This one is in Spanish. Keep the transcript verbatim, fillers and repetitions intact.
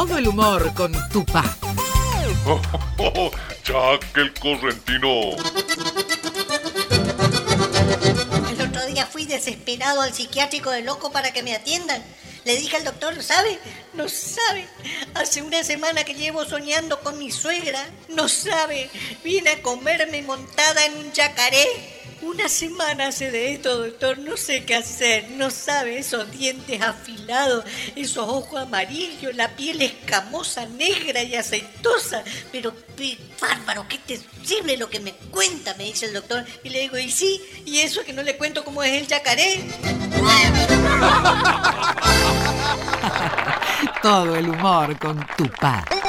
Todo el humor con Tupá. Oh, oh, oh, Jack el correntino. El otro día fui desesperado al psiquiátrico de Loco para que me atiendan. Le dije al doctor, ¿sabe? No sabe. Hace una semana que llevo soñando con mi suegra. No sabe. Viene a comerme montada en un yacaré. Una semana hace de esto, doctor. No sé qué hacer. No sabe. Esos dientes afilados, esos ojos amarillos, la piel escamosa, negra y aceitosa. Pero, qué bárbaro, qué terrible lo que me cuenta, me dice el doctor. Y le digo, ¿y sí? ¿Y eso que no le cuento cómo es el yacaré? Todo el humor con Tupá.